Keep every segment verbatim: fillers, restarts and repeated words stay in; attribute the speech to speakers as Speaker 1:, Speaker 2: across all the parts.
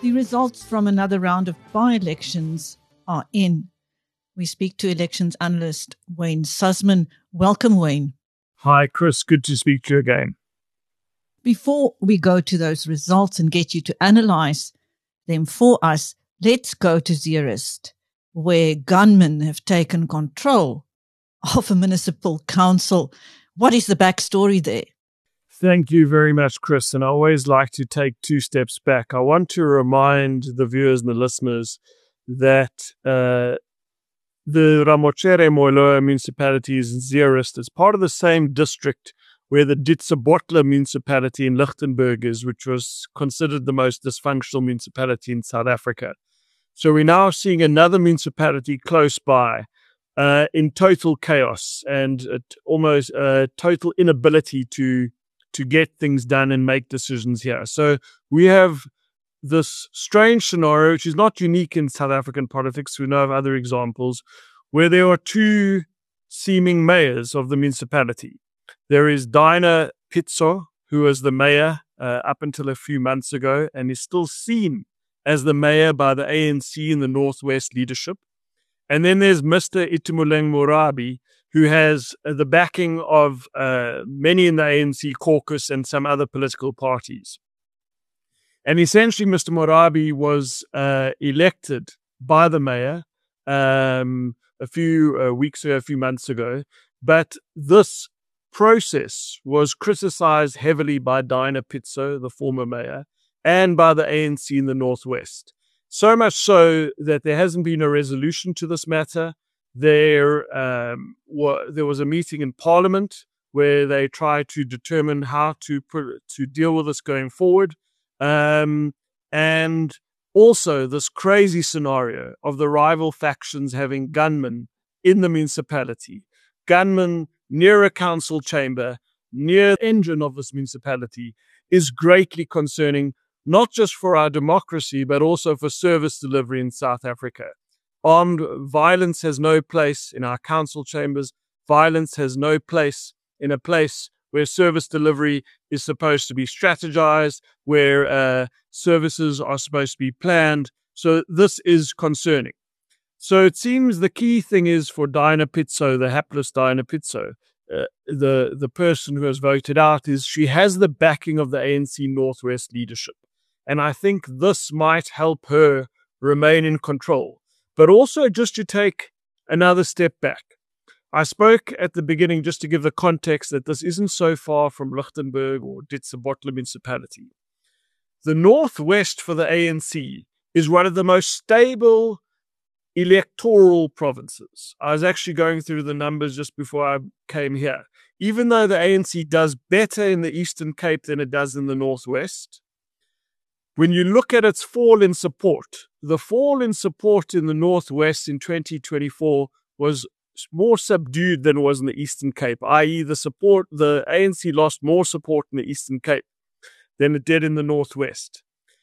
Speaker 1: The results from another round of by-elections are in. We speak to elections analyst Wayne Sussman. Welcome, Wayne.
Speaker 2: Hi, Chris. Good to speak to you again.
Speaker 1: Before we go to those results and get you to analyze them for us, let's go to Zeerust, where gunmen have taken control of a municipal council. What is the backstory there?
Speaker 2: Thank you very much, Chris. And I always like to take two steps back. I want to remind the viewers and the listeners that uh, the Ramochere Moiloa municipality is in Zeerust. It's part of the same district where the Ditsobotla municipality in Lichtenburg is, which was considered the most dysfunctional municipality in South Africa. So we're now seeing another municipality close by uh, in total chaos and uh, almost uh, total inability to to get things done and make decisions here. So we have this strange scenario, which is not unique in South African politics. We know of other examples where there are two seeming mayors of the municipality. There is Dinah Pitso, who was the mayor uh, up until a few months ago and is still seen as the mayor by the A N C in the Northwest leadership. And then there's Mister Itumeleng Morabi, who has uh, the backing of uh, many in the A N C caucus and some other political parties. And essentially, Mister Morabi was uh, elected by the mayor um, a few uh, weeks ago, a few months ago. But this process was criticized heavily by Dinah Pitso, the former mayor, and by the A N C in the Northwest. So much so that there hasn't been a resolution to this matter. There, um, wa- there was a meeting in Parliament where they tried to determine how to put, to deal with this going forward. Um, and also this crazy scenario of the rival factions having gunmen in the municipality, gunmen near a council chamber, near the engine of this municipality, is greatly concerning, not just for our democracy, but also for service delivery in South Africa. Armed violence has no place in our council chambers. Violence has no place in a place where service delivery is supposed to be strategized, where uh, services are supposed to be planned. So this is concerning. So it seems the key thing is for Dinah Pitso, the hapless Dinah Pitso, uh, the, the person who has voted out, is she has the backing of the A N C Northwest leadership. And I think this might help her remain in control. But also just to take another step back. I spoke at the beginning just to give the context that this isn't so far from Lichtenburg or Ditsobotla municipality. The Northwest for the A N C is one of the most stable electoral provinces. I was actually going through the numbers just before I came here. Even though the A N C does better in the Eastern Cape than it does in the Northwest, when you look at its fall in support, the fall in support in the Northwest in twenty twenty-four was more subdued than it was in the Eastern Cape, that is the support, the A N C lost more support in the Eastern Cape than it did in the Northwest.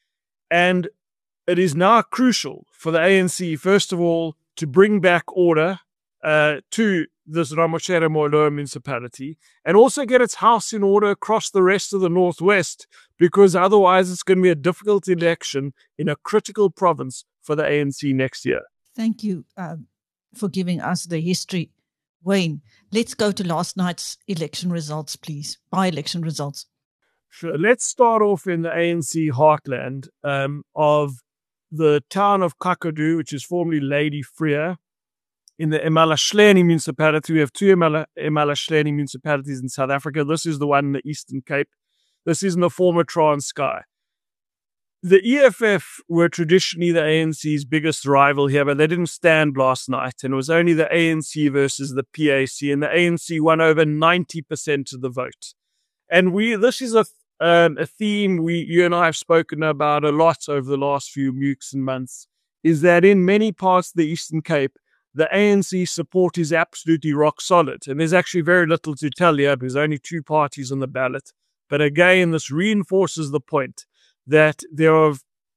Speaker 2: And it is now crucial for the A N C, first of all, to bring back order uh, to this Ramochere Moiloa municipality and also get its house in order across the rest of the Northwest, because otherwise it's going to be a difficult election in a critical province for the A N C next year.
Speaker 1: Thank you um, for giving us the history. Wayne, let's go to last night's election results, please. By-election results.
Speaker 2: Sure. Let's start off in the A N C heartland um, of the town of Kakadu, which is formerly Lady Freya. In the eMalahleni municipality, we have two eMalahleni municipalities in South Africa. This is the one in the Eastern Cape. This is in the former Transkei. The E F F were traditionally the A N C's biggest rival here, but they didn't stand last night, and it was only the A N C versus the P A C, and the A N C won over ninety percent of the vote. And we, this is a um, a theme we, you and I have spoken about a lot over the last few weeks and months, is that in many parts of the Eastern Cape, the A N C support is absolutely rock solid. And there's actually very little to tell here because only two parties on the ballot. But again, this reinforces the point that there are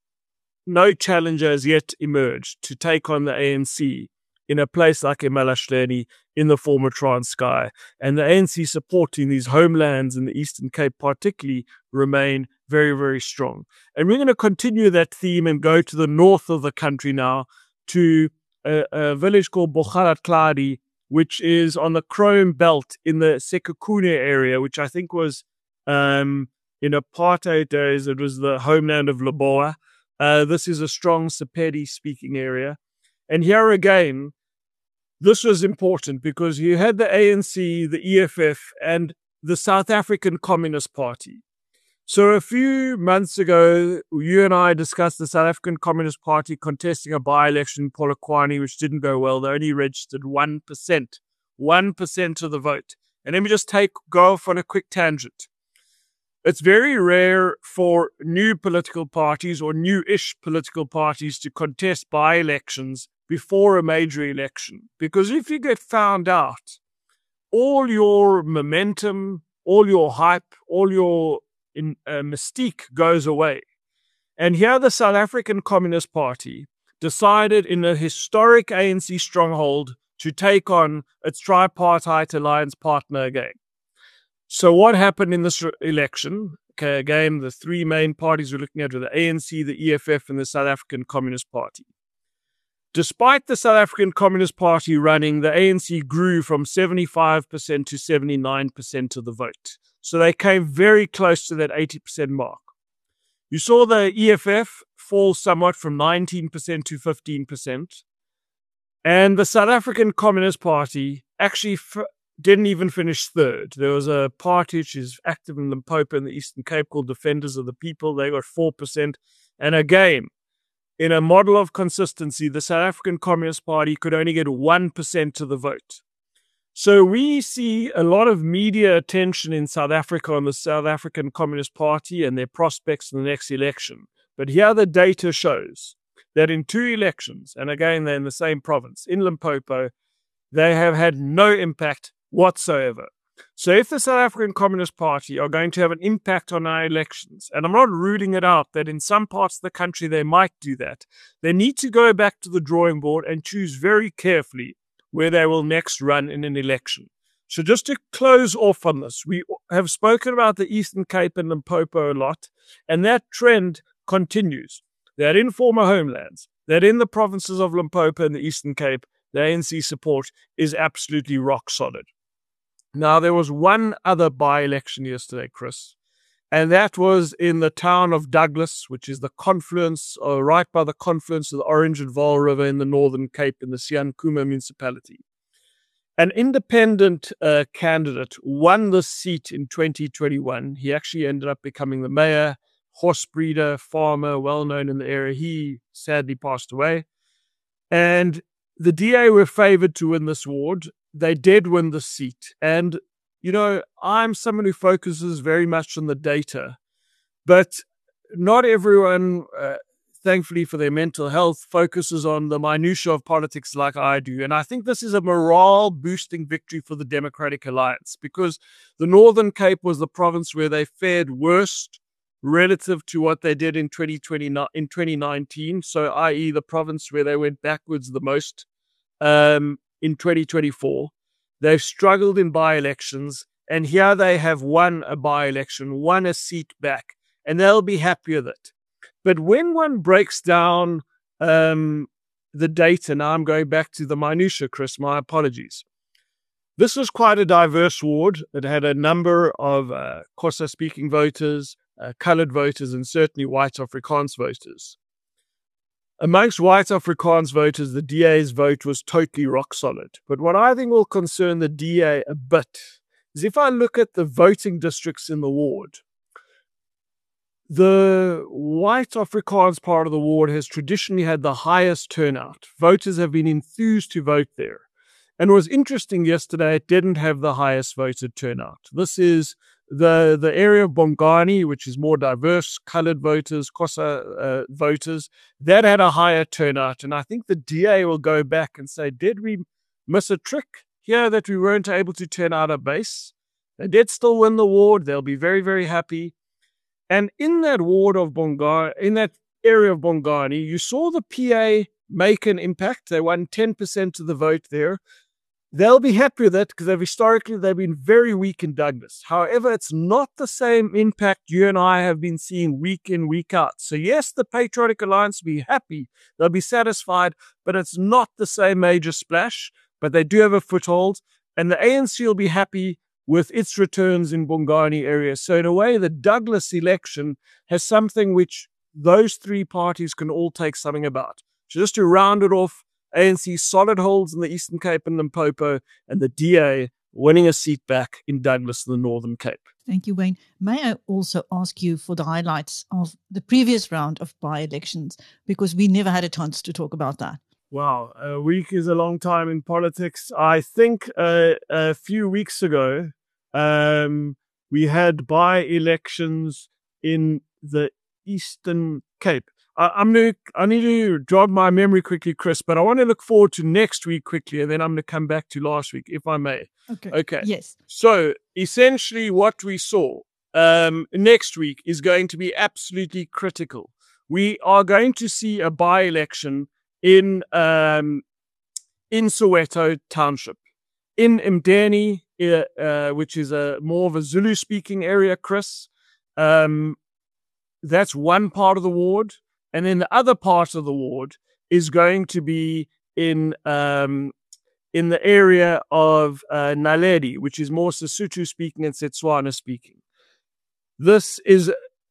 Speaker 2: no challenger has yet emerged to take on the A N C in a place like eMalahleni in the former Transkei. And the A N C supporting these homelands in the Eastern Cape particularly remain very, very strong. And we're going to continue that theme and go to the north of the country now to a, a village called Bogalatklari, which is on the Chrome Belt in the Sekhukhune area, which I think was, um, in apartheid days, it was the homeland of Lebowa. Uh, this is a strong Sepedi-speaking area. And here again, this was important because you had the A N C, the E F F, and the South African Communist Party. So a few months ago, you and I discussed the South African Communist Party contesting a by-election in Polokwane, which didn't go well. They only registered one percent, one percent of the vote. And let me just take go off on a quick tangent. It's very rare for new political parties or new-ish political parties to contest by-elections before a major election. Because if you get found out, all your momentum, all your hype, all your in, uh, mystique goes away. And here the South African Communist Party decided in a historic A N C stronghold to take on its tripartite alliance partner again. So what happened in this re- election? Okay, again, the three main parties we're looking at were the A N C, the E F F, and the South African Communist Party. Despite the South African Communist Party running, the A N C grew from seventy-five percent to seventy-nine percent of the vote. So they came very close to that eighty percent mark. You saw the E F F fall somewhat from nineteen percent to fifteen percent. And the South African Communist Party actually f- didn't even finish third. There was a party which is active in Limpopo in the Eastern Cape called Defenders of the People. They got four percent. And again, in a model of consistency, the South African Communist Party could only get one percent of the vote. So we see a lot of media attention in South Africa on the South African Communist Party and their prospects in the next election. But here the data shows that in two elections, and again they're in the same province, in Limpopo, they have had no impact whatsoever. So if the South African Communist Party are going to have an impact on our elections, and I'm not ruling it out that in some parts of the country they might do that, they need to go back to the drawing board and choose very carefully where they will next run in an election. So just to close off on this, we have spoken about the Eastern Cape and Limpopo a lot, and that trend continues. That in former homelands, that in the provinces of Limpopo and the Eastern Cape, the A N C support is absolutely rock solid. Now, there was one other by-election yesterday, Chris, and that was in the town of Douglas, which is the confluence, or right by the confluence of the Orange and Vaal River in the Northern Cape in the Siankuma municipality. An independent uh, candidate won the seat in twenty twenty-one. He actually ended up becoming the mayor, horse breeder, farmer, well-known in the area. He sadly passed away. And the D A were favored to win this ward. They did win the seat. And, you know, I'm someone who focuses very much on the data. But not everyone, uh, thankfully for their mental health, focuses on the minutiae of politics like I do. And I think this is a morale-boosting victory for the Democratic Alliance because the Northern Cape was the province where they fared worst relative to what they did in twenty twenty, in twenty nineteen, so that is the province where they went backwards the most um, in twenty twenty-four. They've struggled in by-elections, and here they have won a by-election, won a seat back, and they'll be happy with it. But when one breaks down um, the data, now I'm going back to the minutiae, Chris, my apologies. This was quite a diverse ward. It had a number of uh, Xhosa-speaking voters, Uh, coloured voters, and certainly white Afrikaans voters. Amongst white Afrikaans voters, the D A's vote was totally rock solid. But what I think will concern the D A a bit is if I look at the voting districts in the ward, the white Afrikaans part of the ward has traditionally had the highest turnout. Voters have been enthused to vote there. And it was interesting yesterday, it didn't have the highest voted turnout. This is The the area of Bongani, which is more diverse, coloured voters, Xhosa uh, voters, that had a higher turnout. And I think the D A will go back and say, did we miss a trick here that we weren't able to turn out a base? They did still win the ward. They'll be very, very happy. And in that ward of Bongani, in that area of Bongani, you saw the P A make an impact. They won ten percent of the vote there. they'll be happy with it because they've historically they've been very weak in Douglas. However, it's not the same impact you and I have been seeing week in, week out. So yes, the Patriotic Alliance will be happy. They'll be satisfied, but it's not the same major splash. But they do have a foothold, and the A N C will be happy with its returns in Bongani area. So in a way, the Douglas election has something which those three parties can all take something about. So just to round it off, A N C solid holds in the Eastern Cape and Limpopo, and the D A winning a seat back in Douglas in the Northern Cape.
Speaker 1: Thank you, Wayne. May I also ask you for the highlights of the previous round of by-elections, because we never had a chance to talk about that.
Speaker 2: Wow, a week is a long time in politics. I think uh, a few weeks ago, um, we had by-elections in the Eastern Cape. I, I'm gonna, I need to jog my memory quickly, Chris, but I want to look forward to next week quickly, and then I'm going to come back to last week, if I may.
Speaker 1: Okay.
Speaker 2: Okay.
Speaker 1: Yes.
Speaker 2: So essentially what we saw um, next week is going to be absolutely critical. We are going to see a by-election in um, in Soweto Township, in Mdeni, uh, uh, which is a more of a Zulu-speaking area, Chris. Um, that's one part of the ward. And then the other part of the ward is going to be in um, in the area of uh, Naledi, which is more Sesotho-speaking and Setswana-speaking. This is,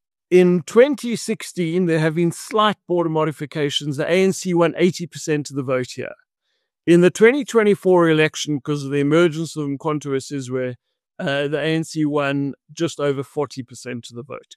Speaker 2: in twenty sixteen, there have been slight border modifications. The A N C won eighty percent of the vote here. In the twenty twenty-four election, because of the emergence of Mkhonto we Sizwe, uh, the A N C won just over forty percent of the vote.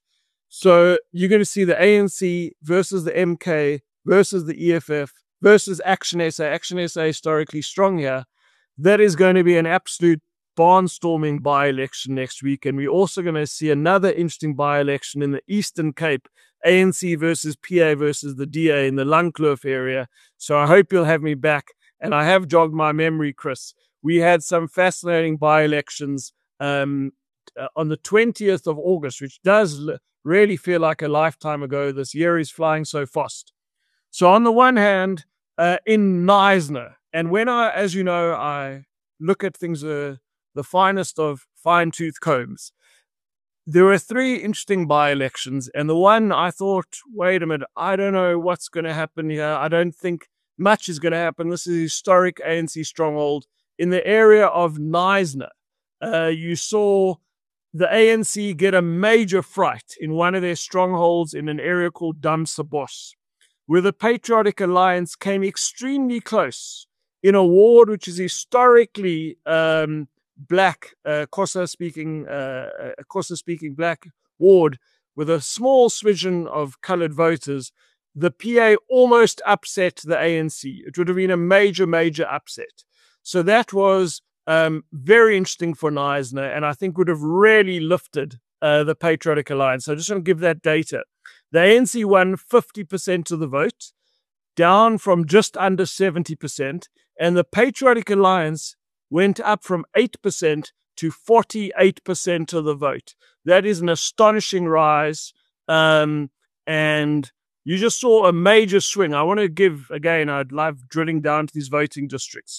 Speaker 2: So you're going to see the A N C versus the M K versus the E F F versus Action S A. Action S A historically strong here. That is going to be an absolute barnstorming by-election next week. And we're also going to see another interesting by-election in the Eastern Cape, A N C versus P A versus the D A in the Langkloof area. So I hope you'll have me back. And I have jogged my memory, Chris. We had some fascinating by-elections um, uh, on the twentieth of August, which does l- really feel like a lifetime ago. This year is flying so fast. So on the one hand, uh, in Knysna, and when I, as you know, I look at things uh, the finest of fine-tooth combs, there were three interesting by-elections, and the one I thought, wait a minute, I don't know what's going to happen here. I don't think much is going to happen. This is a historic A N C stronghold. In the area of Knysna, uh, you saw the A N C get a major fright in one of their strongholds in an area called Damsabos, where the Patriotic Alliance came extremely close in a ward which is historically um, black, uh, Xhosa-speaking, uh, Xhosa-speaking black ward with a small smidgen of coloured voters. The P A almost upset the A N C. It would have been a major, major upset. So that was um, very interesting for Knysna, and I think would have really lifted uh, the Patriotic Alliance. So I just want to give that data. The A N C won fifty percent of the vote, down from just under seventy percent, and the Patriotic Alliance went up from eight percent to forty-eight percent of the vote. That is an astonishing rise, um, and you just saw a major swing. I want to give, again, I'd love drilling down to these voting districts.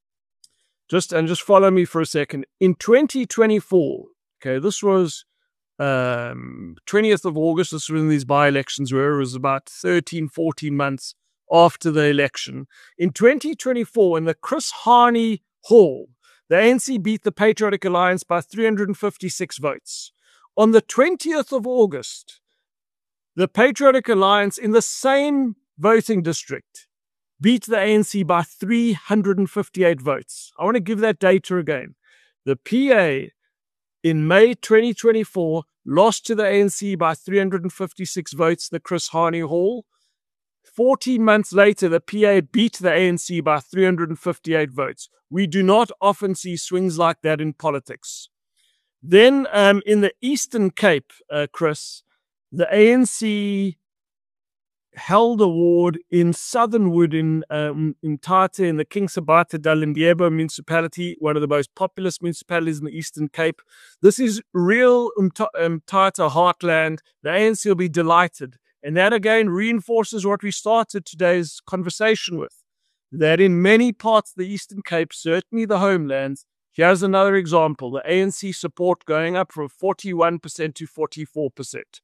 Speaker 2: Just and just follow me for a second. In twenty twenty-four, okay, this was um, twentieth of August, this was when these by-elections were. It was about thirteen, fourteen months after the election. In twenty twenty-four, in the Chris Hani Hall, the A N C beat the Patriotic Alliance by three hundred fifty-six votes. On the twentieth of August, the Patriotic Alliance in the same voting district beat the A N C by three hundred fifty-eight votes. I want to give that data again. The P A in May twenty twenty-four lost to the A N C by three hundred fifty-six votes, the Chris Hani Hall. fourteen months later, the P A beat the A N C by three hundred fifty-eight votes. We do not often see swings like that in politics. Then um, in the Eastern Cape, uh, Chris, the A N C held a ward in Southernwood in um, in Tate, in the King Sabata Dalindyebo municipality, one of the most populous municipalities in the Eastern Cape. This is real Umtata um, heartland. The A N C will be delighted. And that again reinforces what we started today's conversation with. that in many parts of the Eastern Cape, certainly the homelands, here's another example, the A N C support going up from forty-one percent to forty-four percent.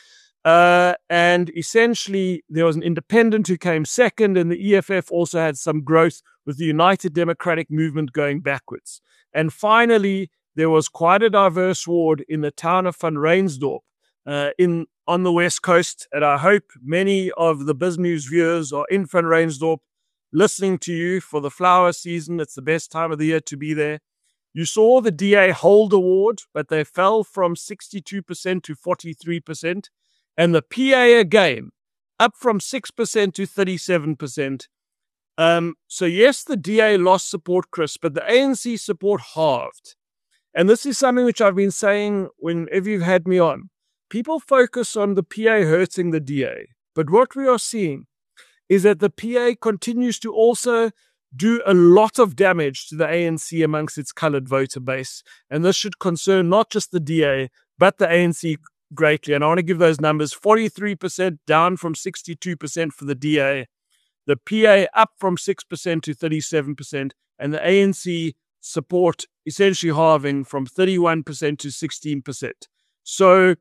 Speaker 2: Uh, and essentially, there was an independent who came second, and the E F F also had some growth with the United Democratic Movement going backwards. And finally, there was quite a diverse ward in the town of Van Reinsdorp uh, in on the West Coast. And I hope many of the BizNews viewers are in Van Reinsdorp listening to you for the flower season. It's the best time of the year to be there. You saw the D A hold award, but they fell from sixty-two percent to forty-three percent. And the P A again, up from six percent to thirty-seven percent. Um, so yes, the D A lost support, Chris, but the A N C support halved. And this is something which I've been saying whenever you've had me on. People focus on the P A hurting the D A. But what we are seeing is that the P A continues to also do a lot of damage to the A N C amongst its coloured voter base. And this should concern not just the D A, but the A N C greatly. And I want to give those numbers: forty-three percent down from sixty-two percent for the D A, the P A up from six percent to thirty-seven percent, and the A N C support essentially halving from thirty-one percent to sixteen percent. So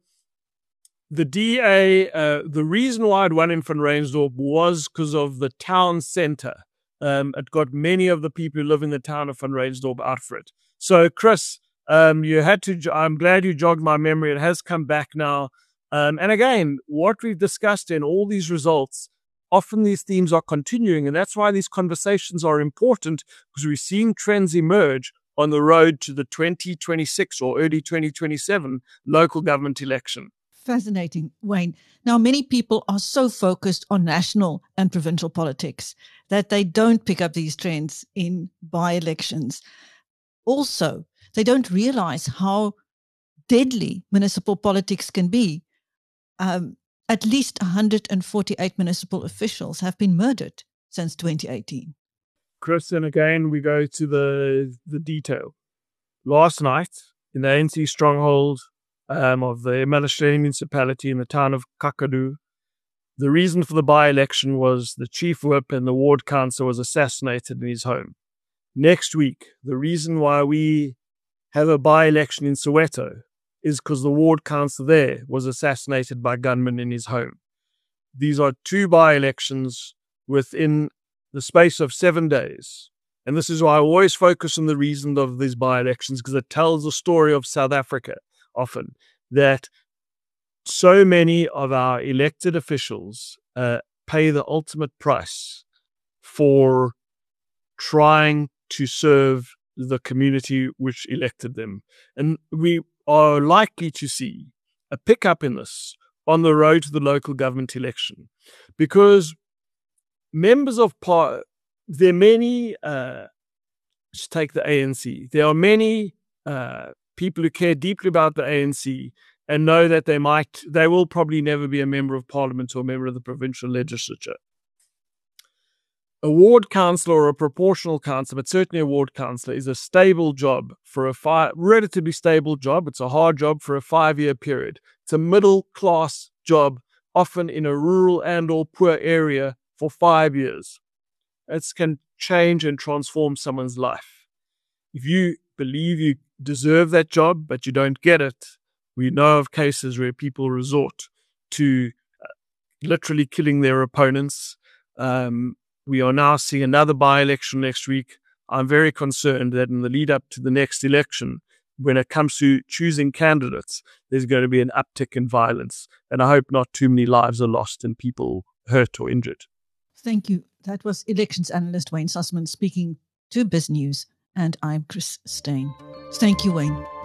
Speaker 2: the D A, uh, the reason why it won in Van Reinsdorp was because of the town centre. Um, it got many of the people who live in the town of Van Reinsdorp out for it. So, Chris, um, you had to. I'm glad you jogged my memory. It has come back now. Um, and again, what we've discussed in all these results, often these themes are continuing, and that's why these conversations are important, because we're seeing trends emerge on the road to the twenty twenty-six or early twenty twenty-seven local government election.
Speaker 1: Fascinating, Wayne. Now, many people are so focused on national and provincial politics that they don't pick up these trends in by-elections. Also, they don't realize how deadly municipal politics can be. Um, at least one hundred forty-eight municipal officials have been murdered since twenty eighteen.
Speaker 2: Chris, and again, we go to the, the detail. Last night, in the A N C stronghold, Um, of the Emalisheni municipality in the town of Kakadu, the reason for the by-election was the chief whip and the ward councillor was assassinated in his home. Next week, the reason why we have a by-election in Soweto is because the ward councillor there was assassinated by gunmen in his home. These are two by-elections within the space of seven days. And this is why I always focus on the reason of these by-elections, because it tells the story of South Africa. Often, that so many of our elected officials uh, pay the ultimate price for trying to serve the community which elected them. And we are likely to see a pickup in this on the road to the local government election, because members of par, there are many, uh, let's take the A N C, there are many uh, people who care deeply about the A N C and know that they might, they will probably never be a member of parliament or a member of the provincial legislature. A ward councillor or a proportional councillor, but certainly a ward councillor, is a stable job for a five, relatively stable job. It's a hard job for a five-year period. It's a middle-class job, often in a rural and or poor area for five years. It can change and transform someone's life. If you believe you deserve that job, but you don't get it, we know of cases where people resort to uh, literally killing their opponents. Um, we are now seeing another by-election next week. I'm very concerned that in the lead up to the next election, when it comes to choosing candidates, there's going to be an uptick in violence. And I hope not too many lives are lost and people hurt or injured.
Speaker 1: Thank you. That was elections analyst Wayne Sussman speaking to BizNews. And I'm Chris Steyn. Thank you, Wayne.